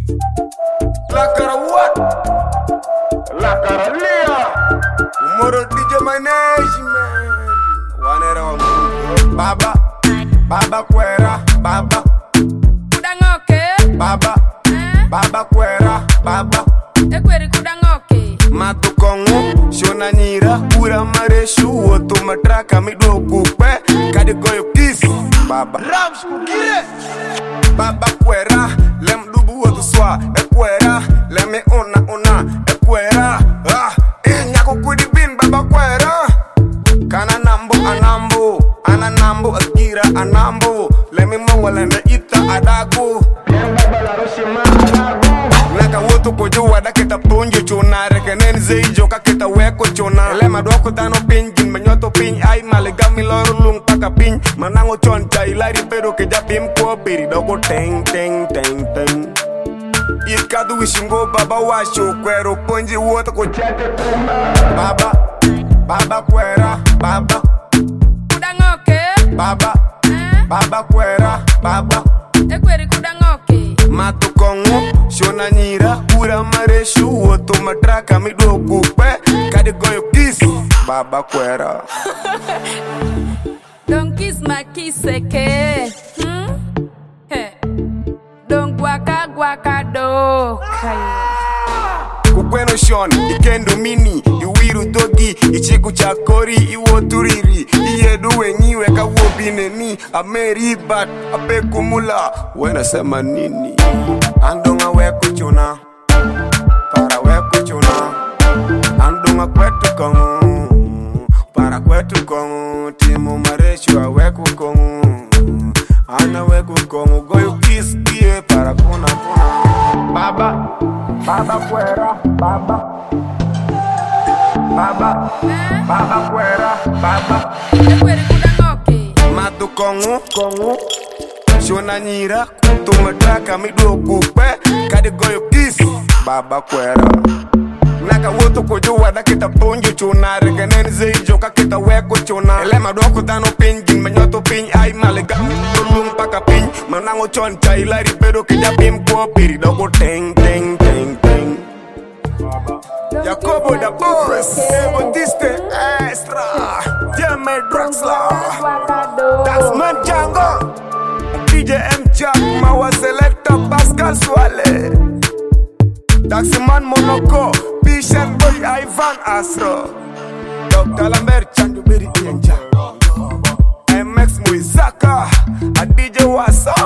La cara what? La cara Lea. Moro DJ management. Wanera wa Baba, Baba Kwera, Baba. Kudangoke. Baba, Baba Kwera, Baba. Ekweri kudangoke. Mato kongo, shona nyira, pura mareshu, woto matraka mido kupe, kade goyo kiss. Baba Rams kukire. Baba Kwera, lem dubu woto swa, ekwera, leme ona, ekwera. Nyako kudi bin Baba Kwera. Kana nambo anambo, ananambo akira anambo, leme mongo leme ita adago. Baba la roshima adago. Naka woto kojo wada kita ponjo chona, rekenen zeijo ka kita weko chona. Lema doko tano pinjin, manyoto pin ay malegami loro lung paka pin. Manango choncha ilari pero ke japim ko piri doko teng. Ikadu wishingo baba washo kwero ponji woto ko chate kuma. Baba Kwera, Baba. Kudangoke. Baba, Baba Kwera, Baba. Ekweri kudangoke. Mato kongo, shona nyira, pura mareshu, woto matraka mido kupe, kade goyo kiss. Baba Kwera. Don't kiss my kiseke. Hey. Don't guaka do. Kukweno shon, ikendo mini, iwiru dogi, ichiku chakori, iwo turiri, iyedu wenyiwe kawobine ni, ameri bat, apeku mula, wena sema nini. Andonga weku chuna, para weku chuna, andonga kwetu kongu, para kwetu kongu, timu mareshu wa weku kongu, ana weku kongu, goyo kiss kie para kuna. Baba Kwera, Baba. Baba Kwera, Baba. Ekweri kudangoke. Mato kongu, shona nyira, kuto matraka mido kupe, kade goyo kiss. Baba Kwera. Naka woto kojo wada kita ponjo chona, rekenen zeijo ka kita weko chona. Elema doko tano pinjin, manyoto pin ay malegami lung paka pin. Manango choncha ilari pero ke japim ko piri doko teng. Jacobo da Boss, Batiste Extra, Jamie Draxler, Taxman Django, DJ M Jack, Mawa Selector, Pascal Swale, Taximan Monaco, Bishan Boy Ivan Astro, Dr. Lambert Chandubiri Inja, MX Muizaka, a DJ Wasa.